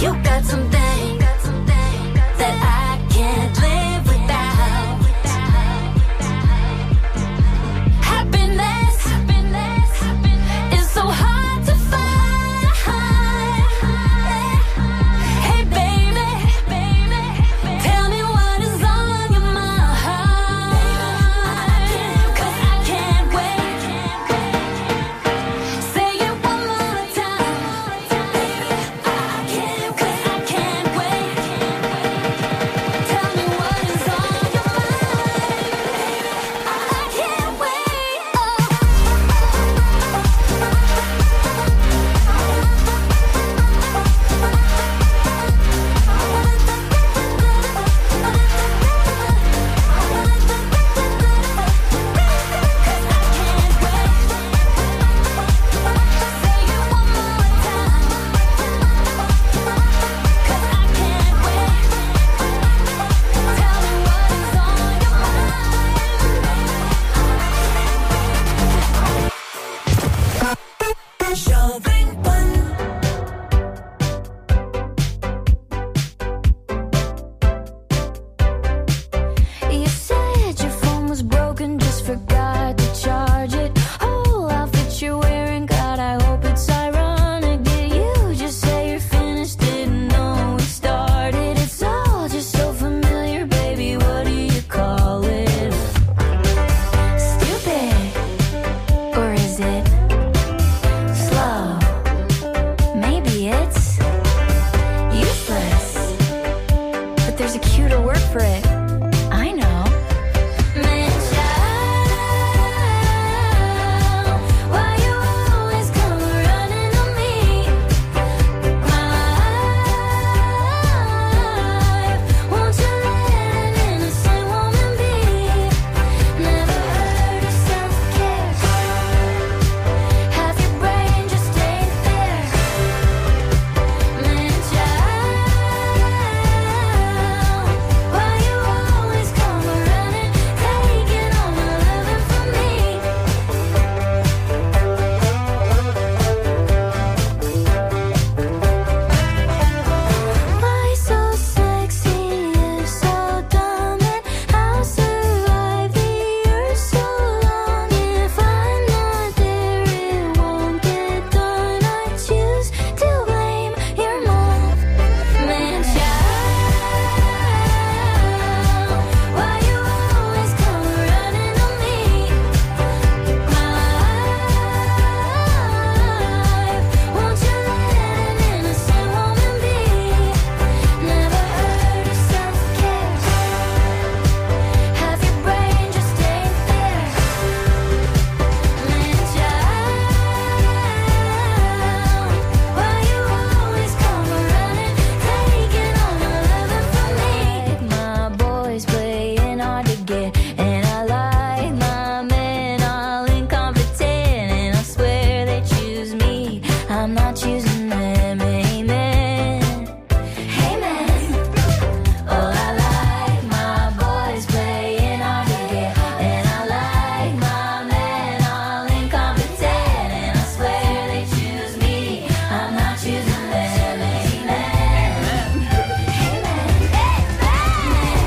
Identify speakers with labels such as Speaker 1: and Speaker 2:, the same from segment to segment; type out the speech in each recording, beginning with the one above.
Speaker 1: You got something that I can't live without. Happiness is so hard to find. Hey baby, tell me what is on your mind. 'Cause I can't wait. Say it one more time. I can't wait. Tell me what is on your mind. I can't wait. You said your phone was broken, just forgot to charge it. Whole outfit you're wearing, God, I hope it's ironic. Did you just say you're finished? Didn't know we started. It's all just so familiar, baby. What do you call it? Stupid, or is it slow? Maybe it's useless, but there's a cuter word for it. I know. Man child, why you always come running on me? My life, won't you let an innocent woman be? Never heard of self-care. Half your brain just ain't there. Man child, why you always come running, taking all my loving from me? Why so sexy, you're so dumb, and I'll survive the earth so long. If I'm not there, it won't get done. I choose to blame your mom. Man child, why you always come running on me? My life, won't you let an innocent woman be? Never heard of self-care. Half your brain just ain't there. Man child, why you always come running, taking all my loving from me? My boys playing hard to get, and I like my men all incompetent, and I swear they choose me, I'm not choosing them. Amen. Amen. Oh, I like my boys playing hard to get, and I like my men all incompetent, and I swear they choose me, I'm not choosing them. Amen. Man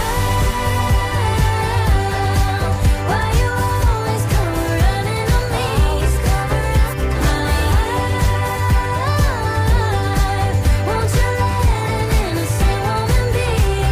Speaker 1: child, why you always come running on me? My life, won't you let an innocent woman be?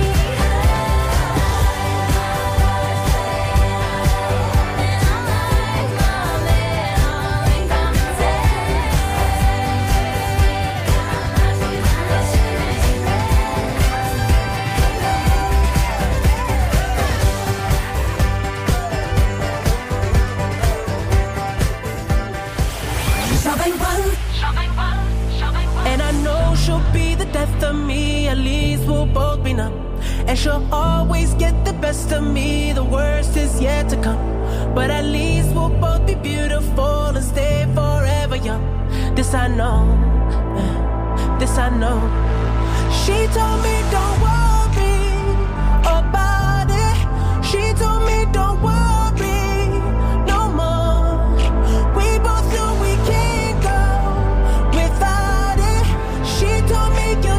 Speaker 2: And I know she'll be the death of me, at least we'll both be numb. And she'll always get the best of me, the worst is yet to come. But at least we'll both be beautiful and stay forever young. This I know, this I know. She told me don't worry about it. She told me don't worry no more. We both know we can't go without it. She told me you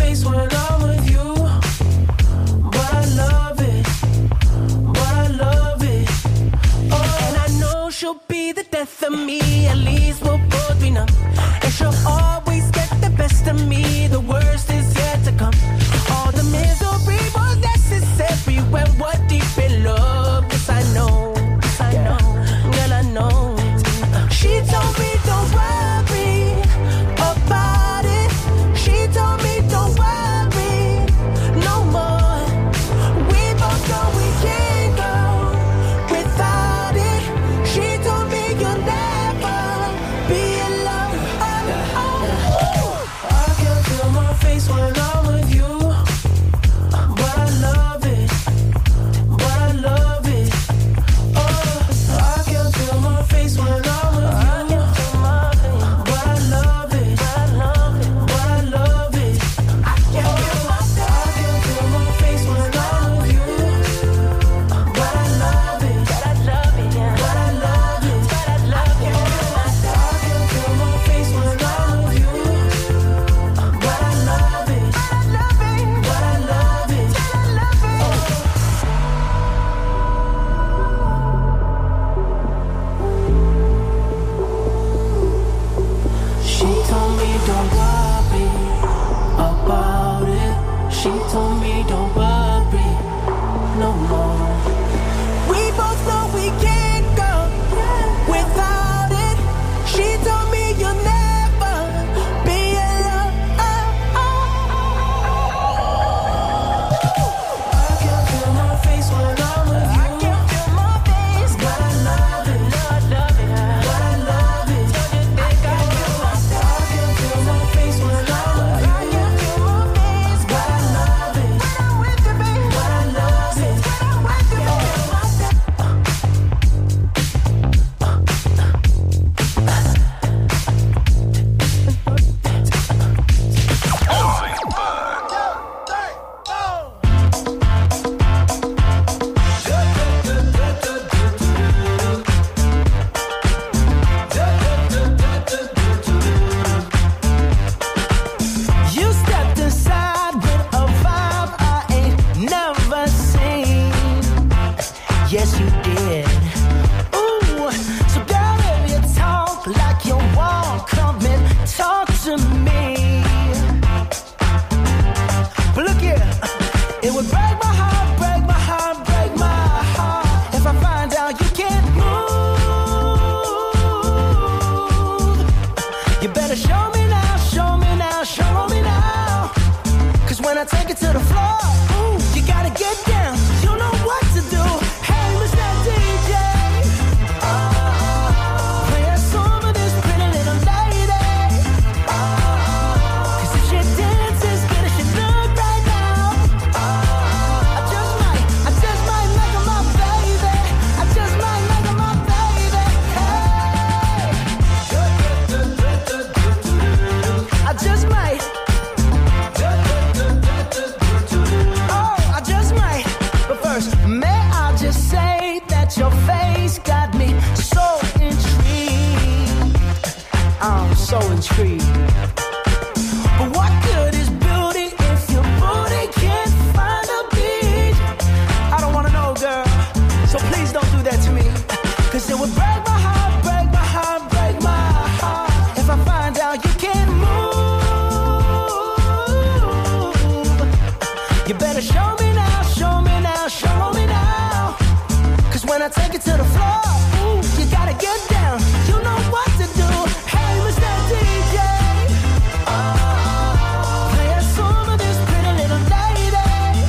Speaker 2: face when I'm with you. But I love it. But I love it. Oh, and I know she'll be the death of me. At least we'll both be numb. And she'll always get the best of me. The worst is yet to come. All the misery was necessary when we're deep in love. Yes, I know. Yes, I know. Girl, I know. She told me don't worry about it. She told me don't worry no more. We both know we can't go without it. She told me you'll never be alone. I can feel my face when I'm with you. But I love it. But I love it. Oh, I can feel my face when I'm with you. But I love it. But I love it. I can feel my face when I'm with you. But I love it. But I love it. But I love it. But I love it. I can feel my face when I'm with you. But I love it. But I love it. She told me don't worry about it. She told me don't worry no more. We both know we can't go without it. She told me you'll never be alone. I can feel my face when I'm with you. I can feel my face, but I love it. But I love it. I can feel my face when I'm with you. I can feel my face, but I love it. When I'm with you, baby. But I love it. When I'm with you, you stepped aside with a vibe I ain't never seen. Yes, you did. Ooh, so girl, if you talk like you want, come and talk to me. But look here, it would break my heart, break my heart, break my heart if I find out you can't move. You better show me now, show me now, show me now. Cause when I take it to the floor, ooh, you gotta get down. You know what to do. Hey, Mr. DJ, play a song for this pretty little lady. Cause if she dances good as she look right now, I just might make her my baby. I just might make her my baby. Hey, I just might. Oh, I just might. But first, may I just say that your face got me so intrigued. I'm so intrigued. But what good is beauty if your booty can't find a beat? I don't wanna know, girl. So please don't do that to me. Cause it would break my heart, break my heart, break my heart if I find out you can't move. You better show me now, show me now, show me now. Cause when I take it to the floor, ooh, you gotta get down. You know what to do. Hey, Mr. DJ, play a song for this pretty little lady.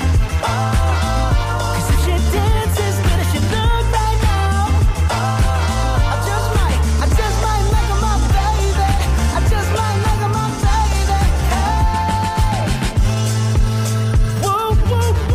Speaker 2: Cause if she dances good as she look right now, I just might make her my baby. I just might make her my baby. Hey, woo, woo,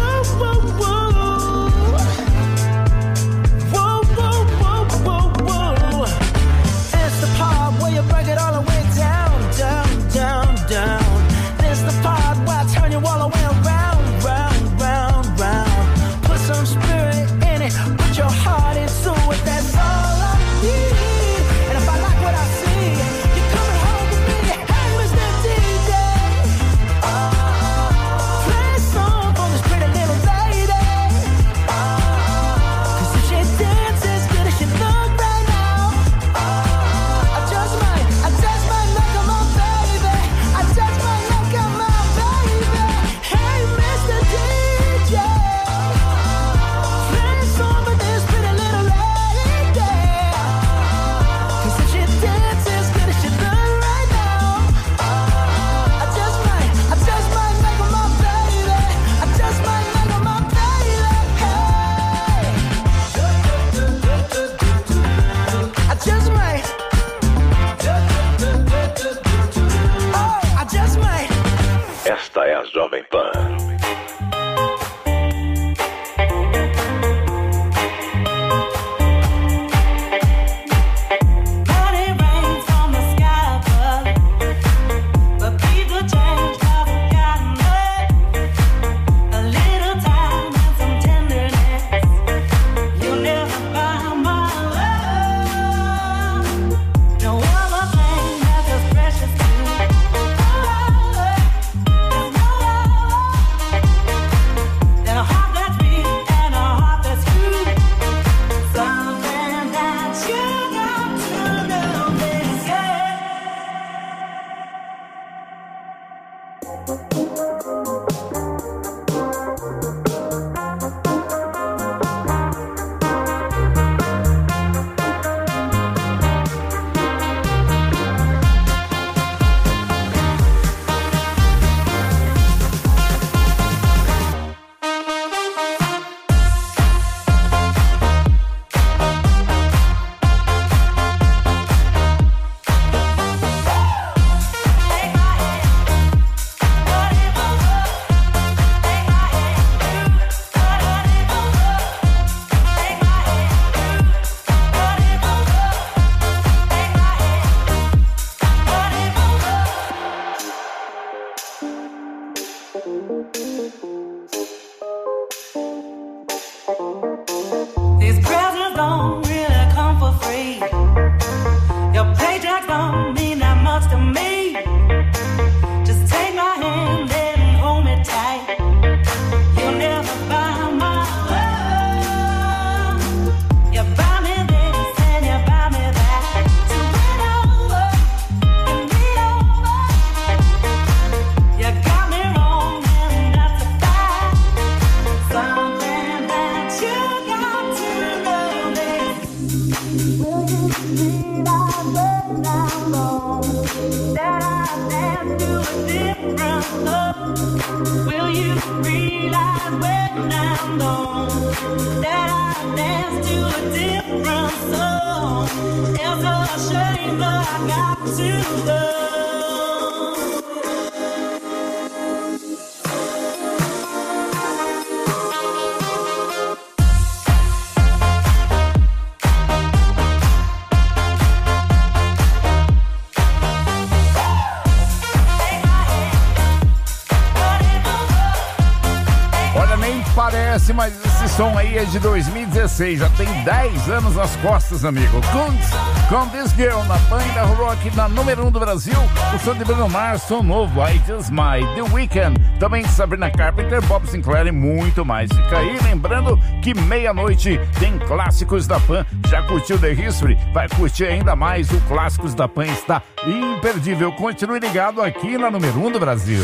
Speaker 3: Esta é a Jovem Pan.
Speaker 4: Mas esse som aí é de 2016, já tem 10 anos nas costas, amigo. Com This Girl na banda rock na número 1 do Brasil, o som de Bruno Mars, som novo, I Just Might, The Weeknd, também Sabrina Carpenter, Bob Sinclair e muito mais. Fica aí lembrando que meia-noite tem Clássicos da Pan. Já curtiu The History? Vai curtir ainda mais, o Clássicos da Pan está imperdível. Continue ligado aqui na número 1 do Brasil.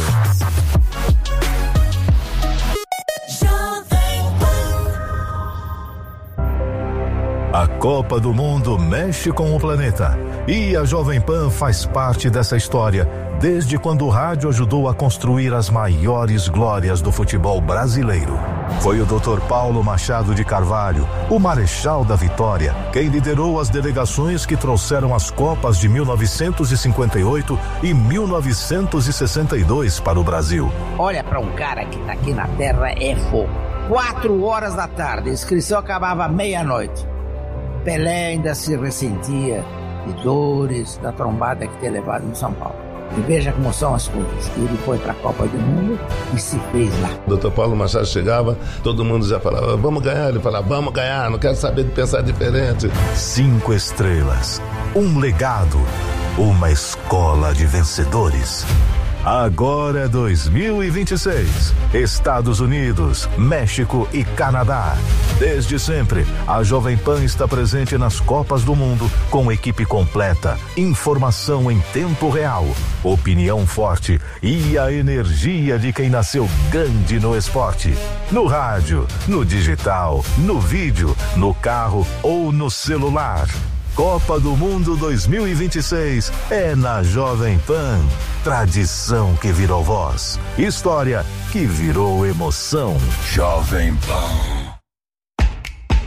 Speaker 5: A Copa do Mundo mexe com o planeta e a Jovem Pan faz parte dessa história desde quando o rádio ajudou a construir as maiores glórias do futebol brasileiro. Foi o Dr. Paulo Machado de Carvalho, o Marechal da Vitória, quem liderou as delegações que trouxeram as Copas de 1958 e 1962 para o Brasil.
Speaker 6: Olha, para um cara que tá aqui na Terra é fogo. 4 horas da tarde, a inscrição acabava meia-noite. Pelé ainda se ressentia de dores da trombada que tinha levado em São Paulo. E veja como são as coisas. Ele foi para a Copa do Mundo e se fez lá.
Speaker 7: O Dr. Paulo Machado chegava, todo mundo já falava, vamos ganhar. Ele falava, vamos ganhar, não quero saber de pensar diferente.
Speaker 5: 5 estrelas, um legado, uma escola de vencedores. Agora é 2026. Estados Unidos, México e Canadá. Desde sempre, a Jovem Pan está presente nas Copas do Mundo com equipe completa, informação em tempo real, opinião forte e a energia de quem nasceu grande no esporte. No rádio, no digital, no vídeo, no carro ou no celular. Copa do Mundo 2026 é na Jovem Pan. Tradição que virou voz. História que virou emoção. Jovem Pan.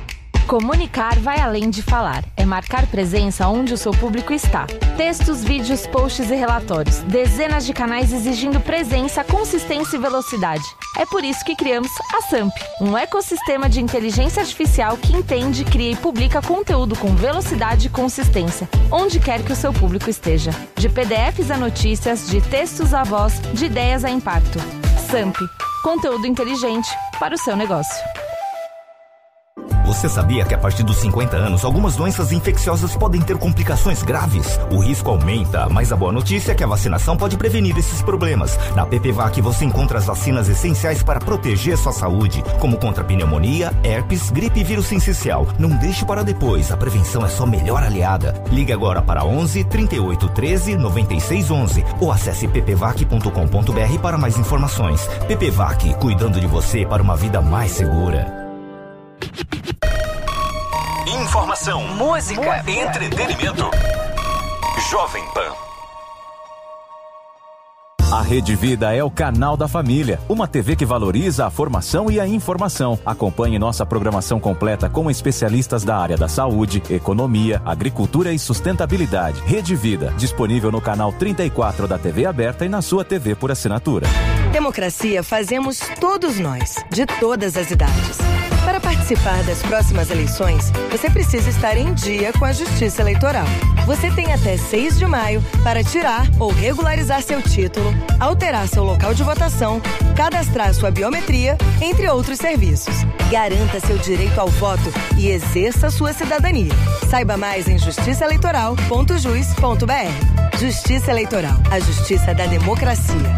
Speaker 3: Comunicar vai além de falar. É marcar presença onde o seu público está. Textos, vídeos, posts e relatórios. Dezenas de canais exigindo presença, consistência e velocidade. É por isso que criamos a SAMP, um ecossistema de inteligência artificial que entende, cria e publica conteúdo com velocidade e consistência, onde quer que o seu público esteja. De PDFs a notícias, de textos a voz, de ideias a impacto. SAMP, conteúdo inteligente para o seu negócio.
Speaker 8: Você sabia que a partir dos 50 anos, algumas doenças infecciosas podem ter complicações graves? O risco aumenta, mas a boa notícia é que a vacinação pode prevenir esses problemas. Na PPVAC você encontra as vacinas essenciais para proteger sua saúde, como contra pneumonia, herpes, gripe e vírus sincicial. Não deixe para depois, a prevenção é sua melhor aliada. Ligue agora para 11 38 13 96 11 ou acesse ppvac.com.br para mais informações. PPVAC, cuidando de você para uma vida mais segura.
Speaker 9: Informação, música, entretenimento. Jovem Pan.
Speaker 10: A Rede Vida é o canal da família, uma TV que valoriza a formação e a informação. Acompanhe nossa programação completa com especialistas da área da saúde, economia, agricultura e sustentabilidade. Rede Vida, disponível no canal 34 da TV aberta e na sua TV por assinatura.
Speaker 11: Democracia fazemos todos nós, de todas as idades. Para participar das próximas eleições, você precisa estar em dia com a Justiça Eleitoral. Você tem até 6 de maio para tirar ou regularizar seu título, alterar seu local de votação, cadastrar sua biometria, entre outros serviços. Garanta seu direito ao voto e exerça sua cidadania. Saiba mais em justiçaeleitoral.jus.br. Justiça Eleitoral, a justiça da democracia.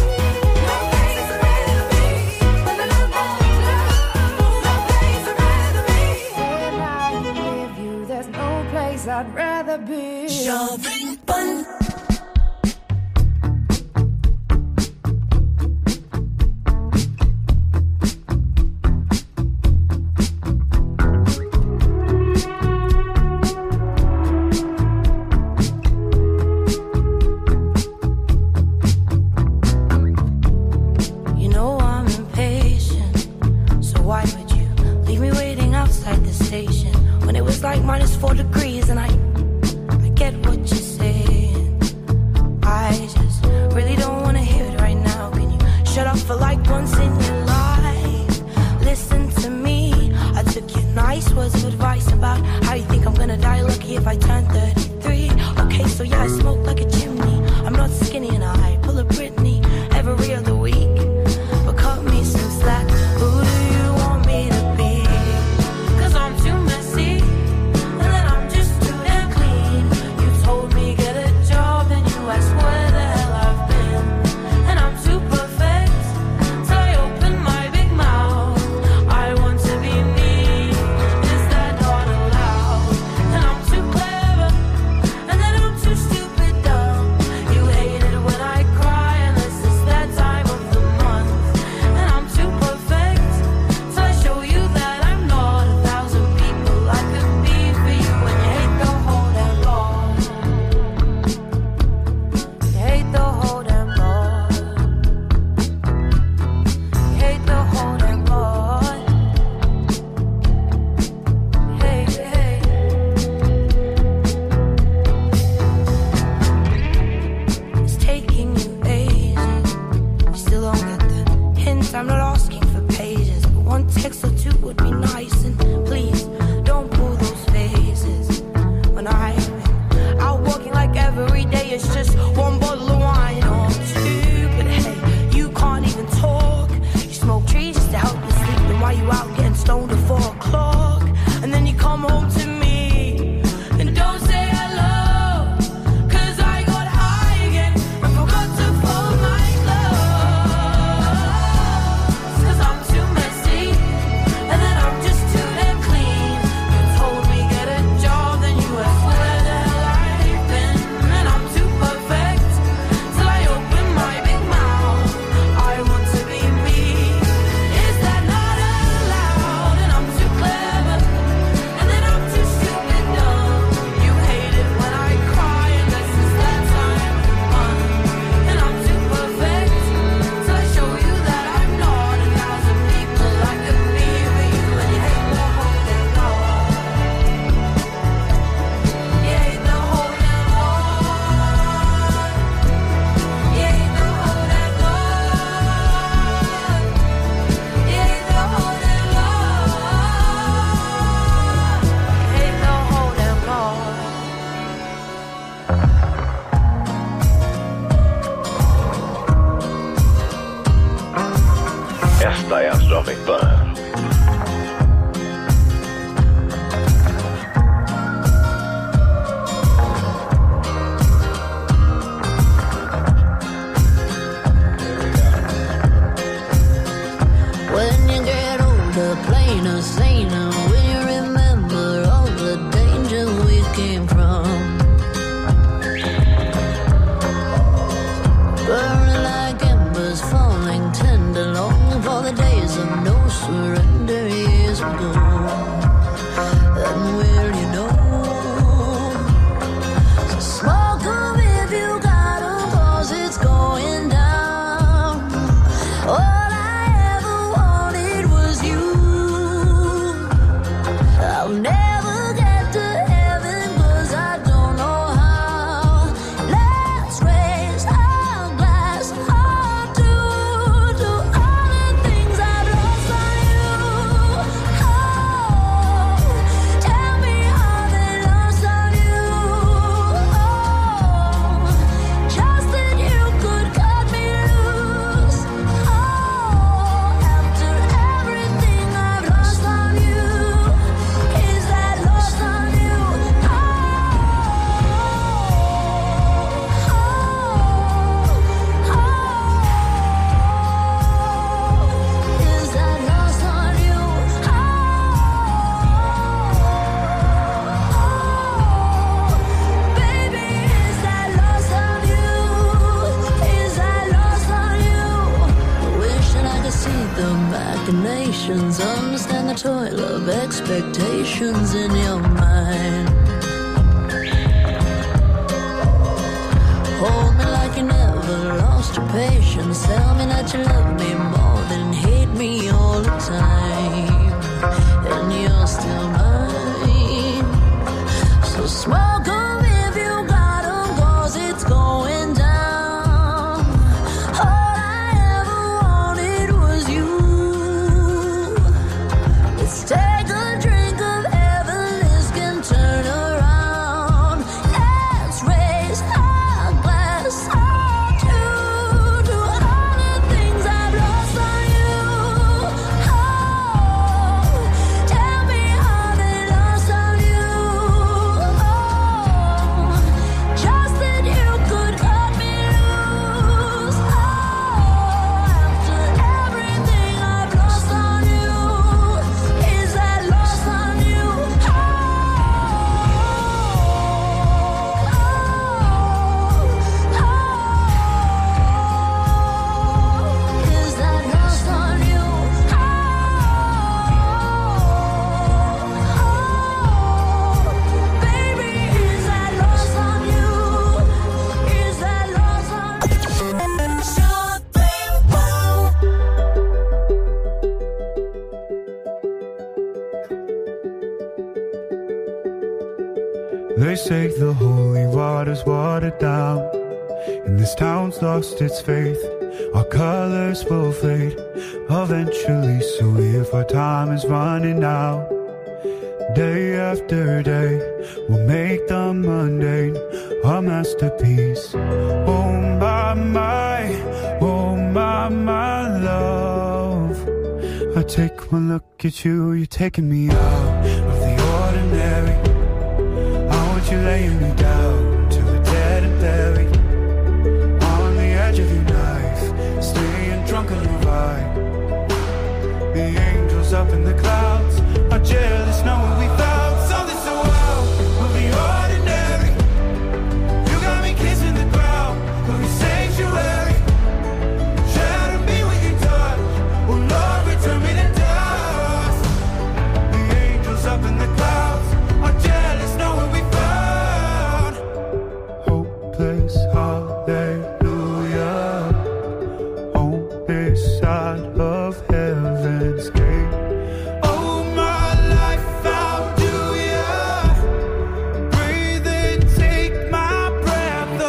Speaker 12: I'd rather be Jovem Pan.
Speaker 13: nice and please don't pull those faces. When I've been out walking like every day it's just one bottle of wine or two. But hey, you can't even talk. You smoke trees just to help you sleep. Then why you out getting stoned at 4 o'clock? And then you come home to me and don't say hello. 'Cause I got high again and forgot to fold my clothes. 'Cause I'm too messy and then I'm just too damn clean. You told me get a job, then you asked where the hell I've been. And I'm too perfect till I open my big mouth. I want to be me. Is that not allowed? And I'm too clever and then I'm too stupid dumb. You hate it when I cry and this is that time fun. And I'm too perfect till I show you that I'm not. 1,000 people I could be with you and you hate the whole damn lot. You hate the whole damn lot. You hate the whole damn lot. You hate the whole damn lot. You hate the whole damn lot.
Speaker 5: Esta é a Jovem Pan.
Speaker 1: When you get older, plainer, saner, when you remember all the danger we came from. Burning like embers, falling tender, longing for the days of no surrender, years ago. And will you know? So smoke 'em if you got 'em, 'cause it's going down. All I ever wanted was you. I'll never get to heaven 'cause I don't know how. Let's raise our glass high to all the things I've lost on you. Oh, tell me how they lost on you. Oh, just that you could cut me loose. Oh, after everything I've lost on you, is that lost on you? Oh, is that lost on you? Baby, is that lost on you? Is that lost on you? Wishing I could see the machinations, understand the toil of expectations in your mind. Hold me like you never lost your patience. Tell me that you love me more than hate me all the time. And you're still mine. So smoke 'em if you got 'em, 'cause it's going down. All I ever wanted was you. Let's take a drink of heaven, this can turn around. Let's raise our glass high to all the things I've lost on you. Oh, tell me how they lost on you. Oh, just that you could cut me loose. Oh, after everything I've lost on you, is that lost on you? Is that lost on you? Baby, is that lost on you? Is that lost on you?
Speaker 14: They say the holy water's watered down, and this town's lost its faith. Our colors will fade eventually. So if our time is running out, day after day, we'll make the mundane a masterpiece. Oh my love. I take one look at you, you're taking me out of the ordinary. I want you laying me down to the dead and buried, on the edge of your knife, staying drunk on your ride. The angels up in the clouds are jealous knowing we found something so out of the ordinary. You got me kissing the ground of your sanctuary. Shadow me with your touch, oh Lord, return me to dust. The angels up in the clouds are jealous knowing we found hopeless hallelujah on this side of heaven's gate. Oh my life, how do ya breathe and take my breath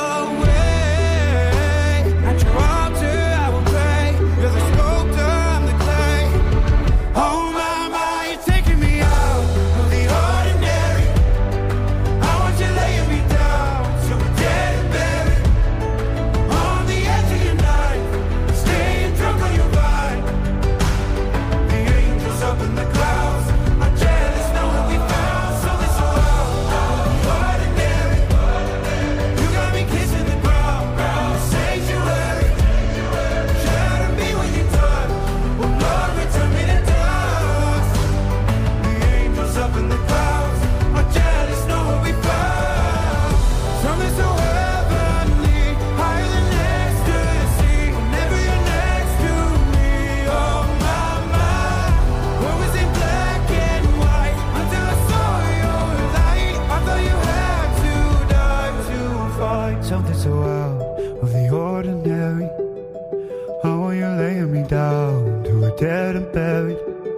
Speaker 14: away? At your altar I will pray. You're the sculptor, I'm the clay. Oh my, you're taking me out of the ordinary. I want you laying me down so we're dead and buried, on the edge of your knife, staying drunk on your vine. The angels up in the clouds are jealous knowing we found something so out of the ordinary. You got me kissing the ground of your sanctuary. Shadow me when you touch, oh Lord, return me to dust. The angels up in the clouds are jealous knowing we found something so heavenly, higher than ecstasy. Whenever you're next to me, oh my, what was in black and white until I saw your light. I thought you had to die to find something so out of the ordinary. I want you laying me down to a dead and buried,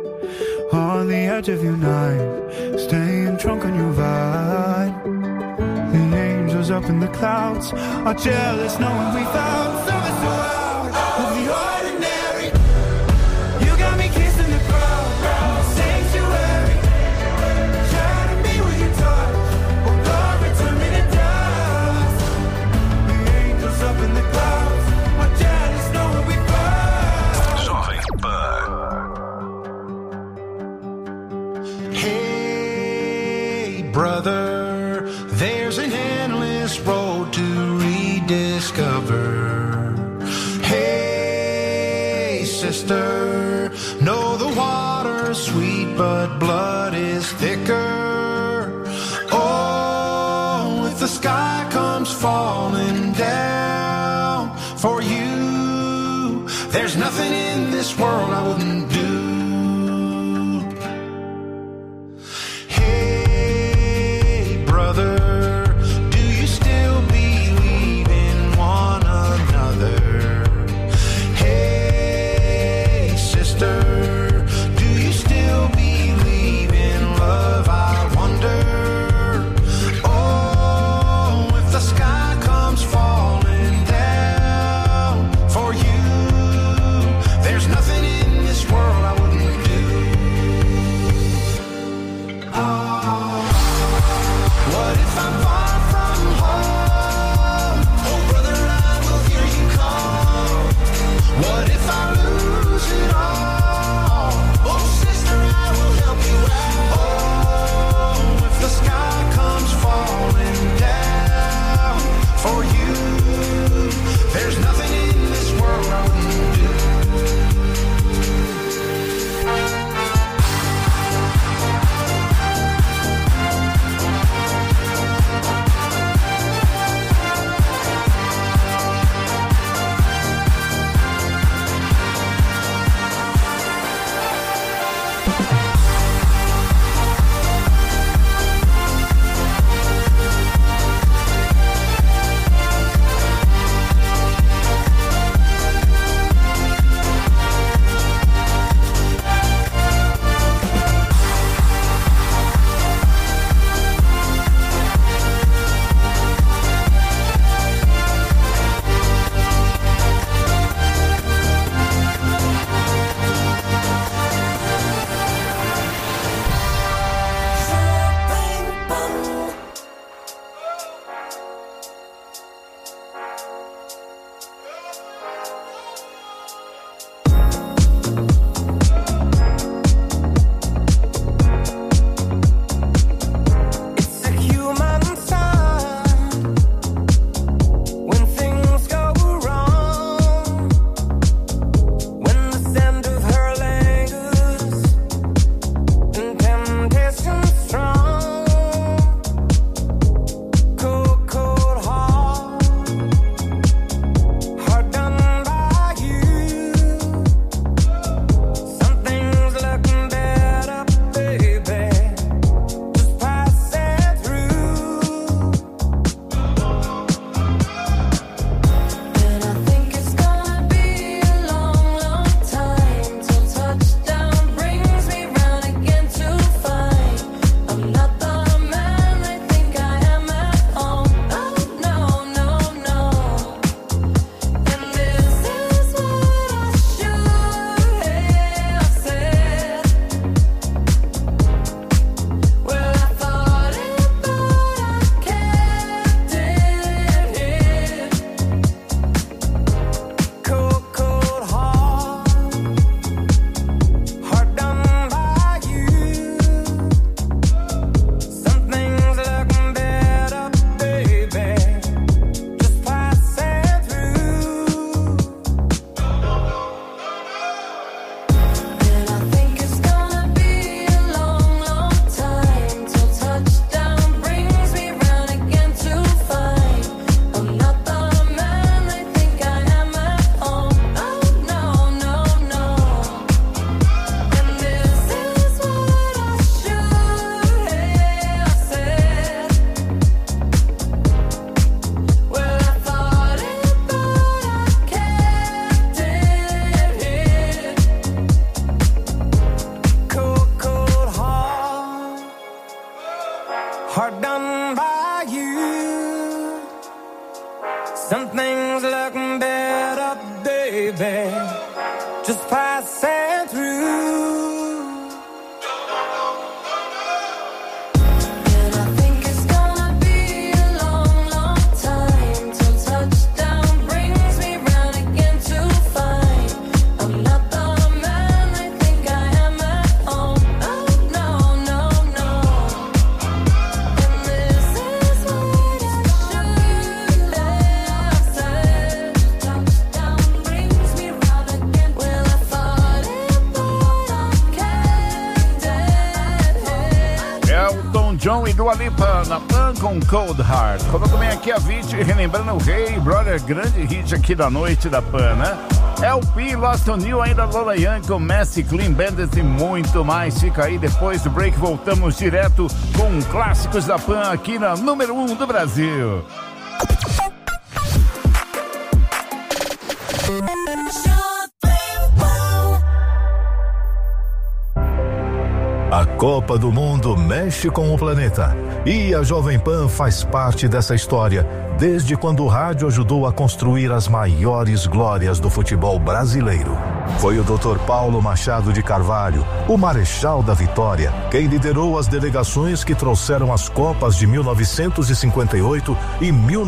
Speaker 14: on the edge of your knife, staying drunk on your vine. The angels up in the clouds are jealous knowing we found something so out of the ordinary. You got me kissing the ground of the sanctuary. Shadow me with your touch, oh Lord, return me to dust. The angels up in the clouds are jealous knowing we found.
Speaker 9: Jovem Pan.
Speaker 15: Hey, brother, there's an endless road to rediscover. Hey, sister, know the water's sweet, but blood is thicker. Oh, if the sky comes falling down for you, there's nothing in this world I wouldn't do. Hey, brother, do you still believe in one another? Hey, sister, do you still believe in love? I wonder. Oh, if the sky comes falling down for you, there's nothing in this world I wouldn't
Speaker 16: living, just passing through.
Speaker 1: And I think it's gonna be a long, long time till touchdown brings me round again to find I'm not the man I think I am at home. Oh no, no, no. And this is what I should have said. Touchdown brings me round again. Well, I thought it, but I can't.
Speaker 4: Elton John e Dua Lipa na Pan com Cold Heart. Coloco bem aqui a vídeo relembrando o Hey Brother, grande hit aqui da noite da Pan, né? LP, Lost on You, ainda Lola Young com Messi, Clean Bandit e muito mais. Fica aí, depois do break voltamos direto com clássicos da Pan aqui na número 1 do Brasil.
Speaker 5: A Copa do Mundo mexe com o planeta e a Jovem Pan faz parte dessa história desde quando o rádio ajudou a construir as maiores glórias do futebol brasileiro. Foi o Dr. Paulo Machado de Carvalho, o Marechal da Vitória, quem liderou as delegações que trouxeram as Copas de 1958 e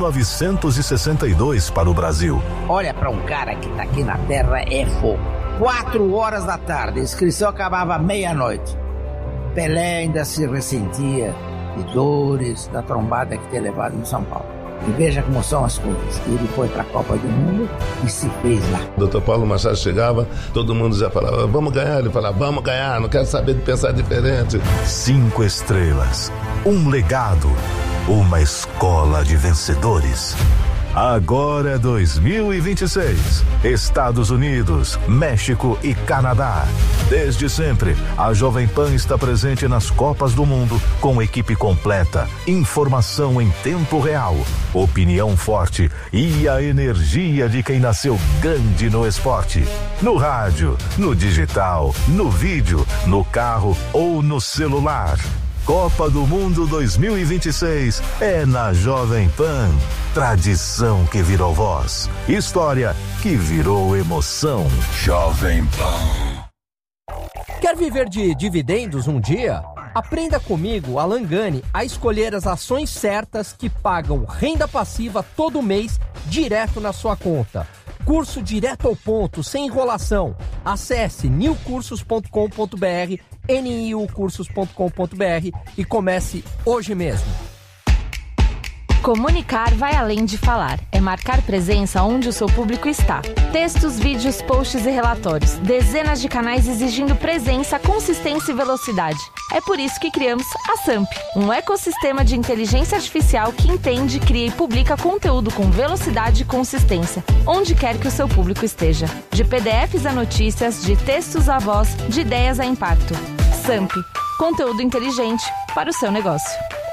Speaker 5: 1962 para o Brasil.
Speaker 6: Olha, para um cara que tá aqui na Terra é fogo. 4 horas da tarde, a inscrição acabava meia-noite. Pelé ainda se ressentia de dores da trombada que tinha levado no São Paulo. E veja como são as coisas. Ele foi para a Copa do Mundo e se fez lá.
Speaker 7: O Dr. Paulo Machado chegava, todo mundo já falava, vamos ganhar. Ele falava, vamos ganhar, não quero saber de pensar diferente.
Speaker 5: 5 estrelas, um legado, uma escola de vencedores. Agora é 2026. Estados Unidos, México e Canadá. Desde sempre, a Jovem Pan está presente nas Copas do Mundo com equipe completa, informação em tempo real, opinião forte e a energia de quem nasceu grande no esporte. No rádio, no digital, no vídeo, no carro ou no celular. Copa do Mundo 2026 é na Jovem Pan. Tradição que virou voz. História que virou emoção. Jovem Pan.
Speaker 17: Quer viver de dividendos um dia? Aprenda comigo, Alan Gani, a escolher as ações certas que pagam renda passiva todo mês direto na sua conta. Curso direto ao ponto, sem enrolação. Acesse newcursos.com.br, niucursos.com.br e comece hoje mesmo.
Speaker 3: Comunicar vai além de falar. É marcar presença onde o seu público está. Textos, vídeos, posts e relatórios. Dezenas de canais exigindo presença, consistência e velocidade. É por isso que criamos a SAMP, um ecossistema de inteligência artificial que entende, cria e publica conteúdo com velocidade e consistência, onde quer que o seu público esteja. De PDFs a notícias, de textos a voz, de ideias a impacto. SAMP, conteúdo inteligente para o seu negócio.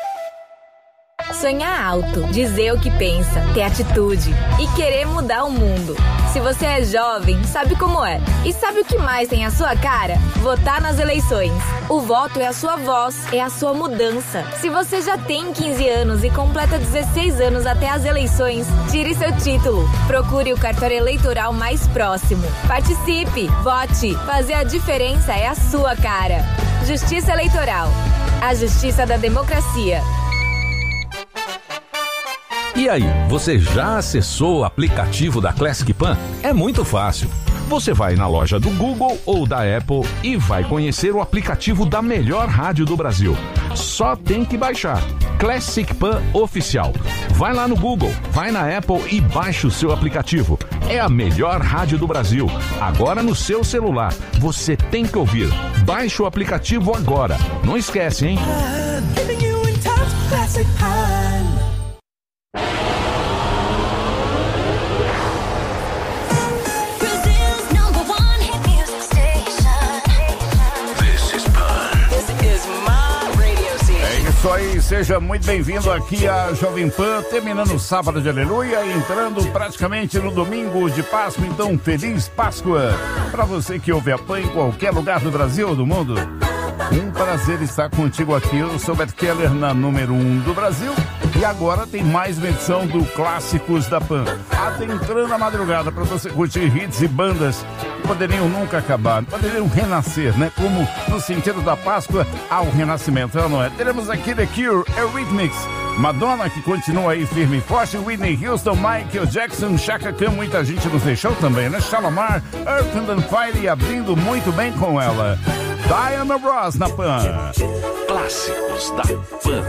Speaker 18: Sonhar alto, dizer o que pensa, ter atitude e querer mudar o mundo. Se você é jovem, sabe como é. E sabe o que mais tem a sua cara? Votar nas eleições. O voto é a sua voz, é a sua mudança. Se você já tem 15 anos e completa 16 anos até as eleições, tire seu título. Procure o cartório eleitoral mais próximo. Participe, vote. Fazer a diferença é a sua cara. Justiça Eleitoral. A justiça da democracia.
Speaker 19: E aí, você já acessou o aplicativo da Classic Pan? É muito fácil. Você vai na loja do Google ou da Apple e vai conhecer o aplicativo da melhor rádio do Brasil. Só tem que baixar. Classic Pan Oficial. Vai lá no Google, vai na Apple e baixa o seu aplicativo. É a melhor rádio do Brasil. Agora no seu celular. Você tem que ouvir. Baixe o aplicativo agora. Não esquece, hein?
Speaker 4: Isso aí, seja muito bem-vindo aqui à Jovem Pan, terminando o sábado de aleluia e entrando praticamente no domingo de Páscoa, então feliz Páscoa para você que ouve a Pan em qualquer lugar do Brasil ou do mundo. Um prazer estar contigo aqui, eu sou Bert Keller na número 1 do Brasil E agora tem mais uma edição do Clássicos da Pan. Adentrando a madrugada para você curtir hits e bandas que poderiam nunca acabar, poderiam renascer, né? Como no sentido da Páscoa ao renascimento, não é? Teremos aqui The Cure, Eurythmics, Madonna, que continua aí firme e forte, Whitney Houston, Michael Jackson, Chaka Khan, muita gente nos deixou também, né? Shalamar, Earth and Fire, e abrindo muito bem com ela, Diana Ross na Pan.
Speaker 9: Clássicos da Pan.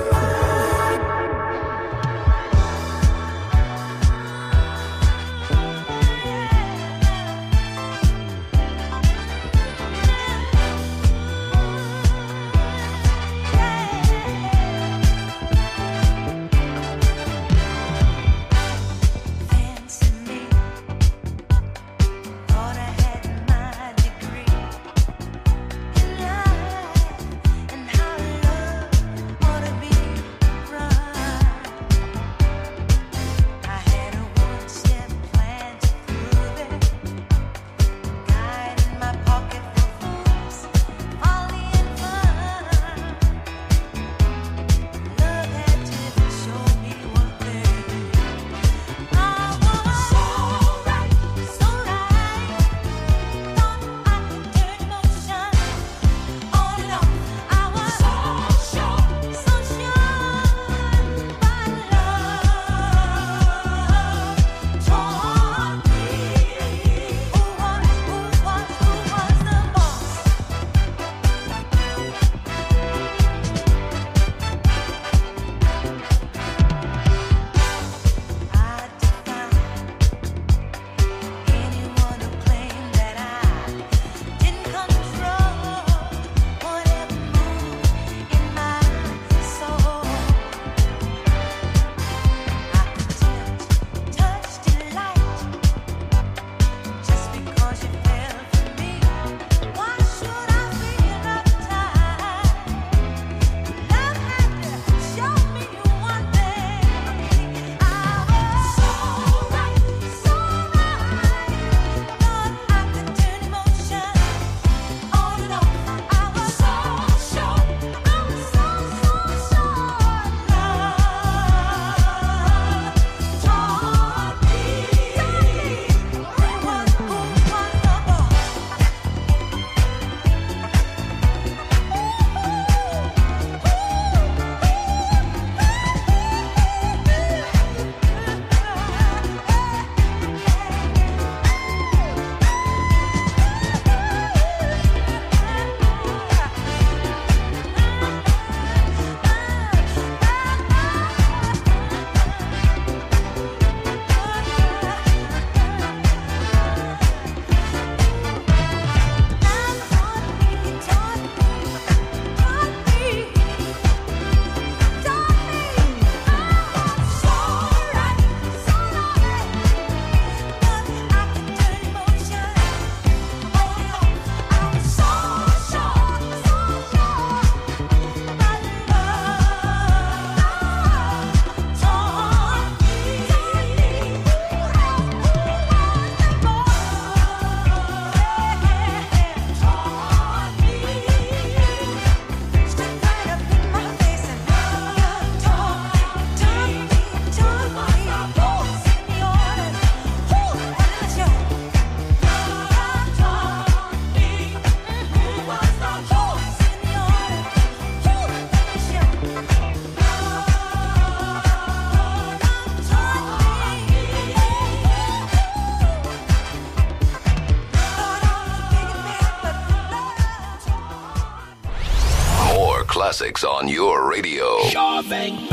Speaker 20: Classics on your radio.
Speaker 9: Jovem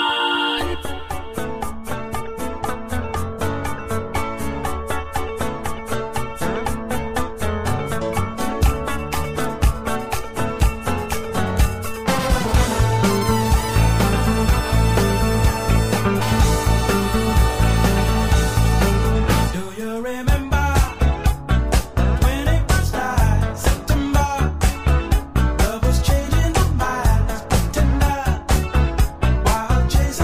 Speaker 9: Pan.
Speaker 14: Chasing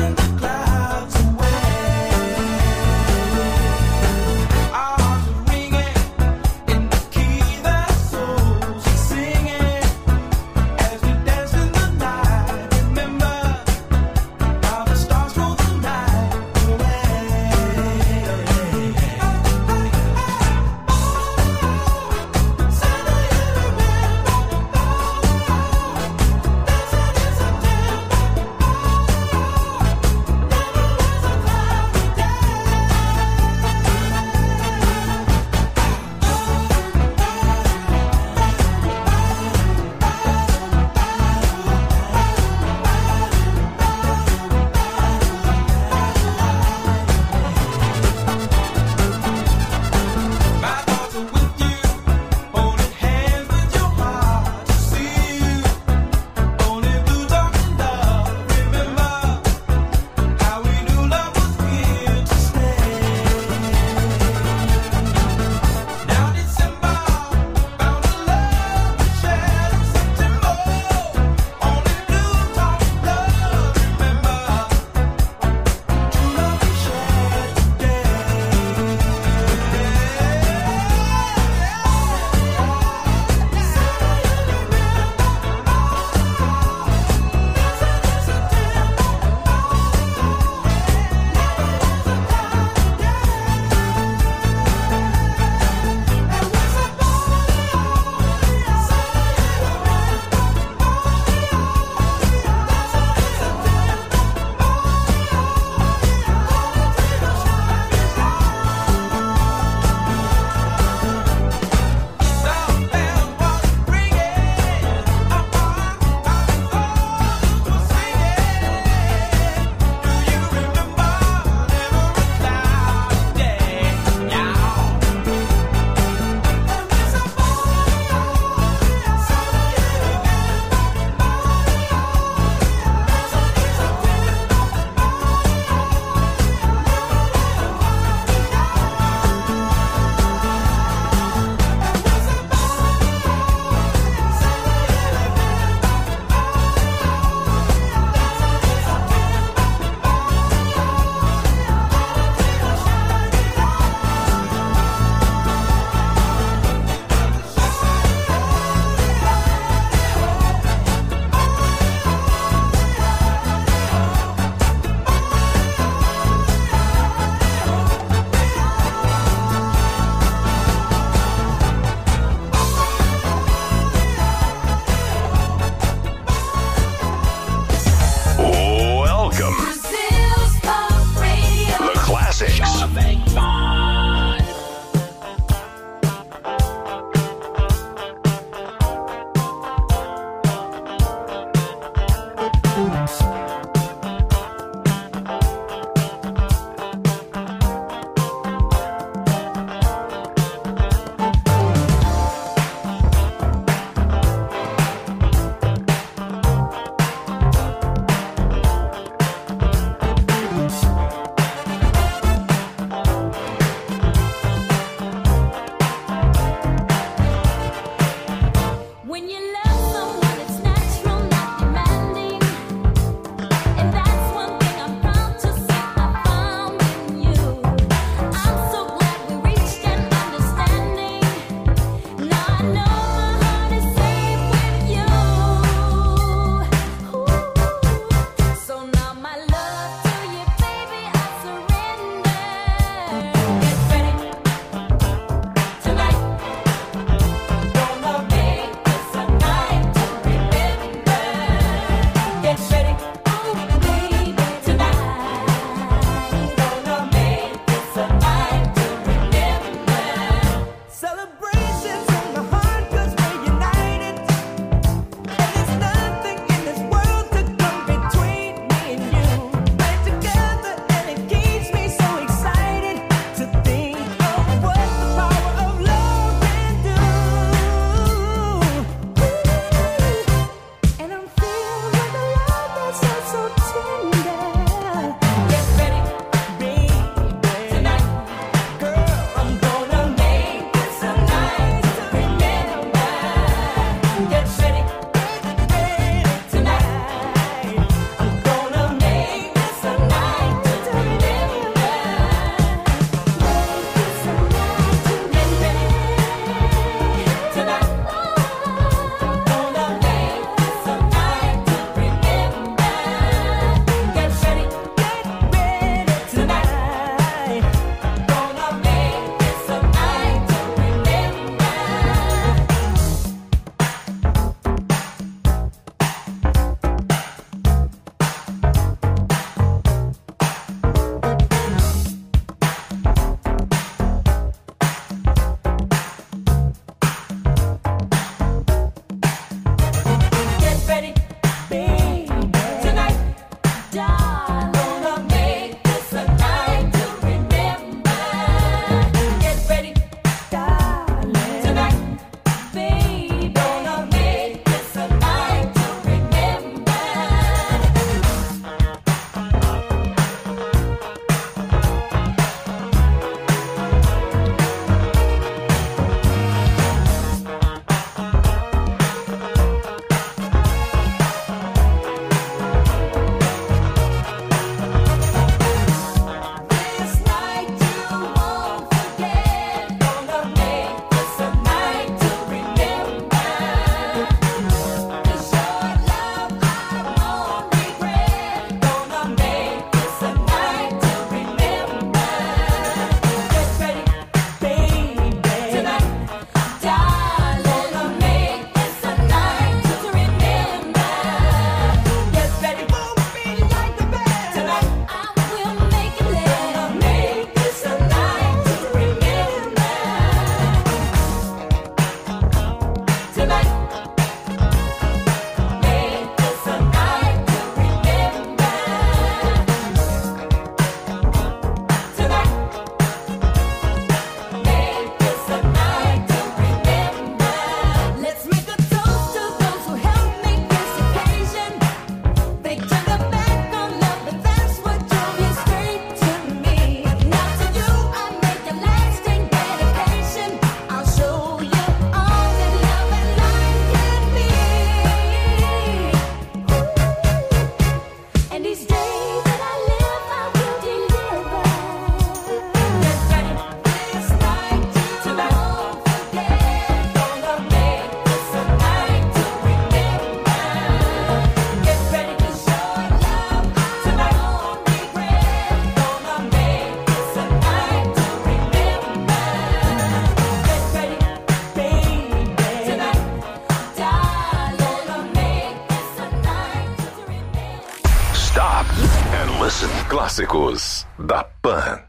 Speaker 20: Listen.
Speaker 5: Clássicos da Pan.